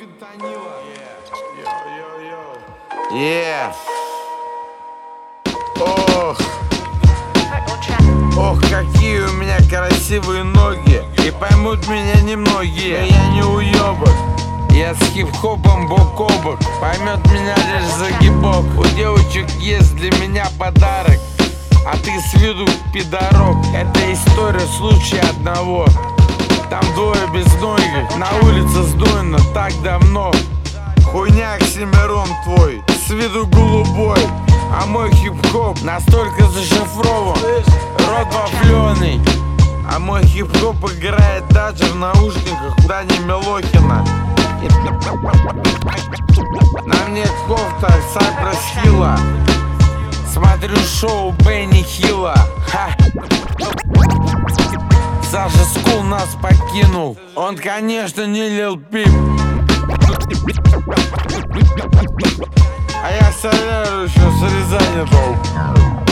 фентанила. Ох, какие у меня красивые ноги. И поймут меня немногие, но я не уёбок. Я с хип-хопом бок о бок, поймет меня лишь загибок. У девочек есть для меня подарок, а ты с виду пидорок. Это история случая одного. Там двое безногих, на улице сдуйно так давно. Хуйня Оксимирон твой, с виду голубой, а мой хип-хоп настолько зашифрован, рот вафлёный. А мой хип-хоп играет даже в наушниках Дани Милохина. На мне кофта Cypress Hill'а. Смотрю шоу Бенни Хилла. Саша Скул нас покинул. Он, конечно, не Lil Peep. А я соляр еще с Рязани.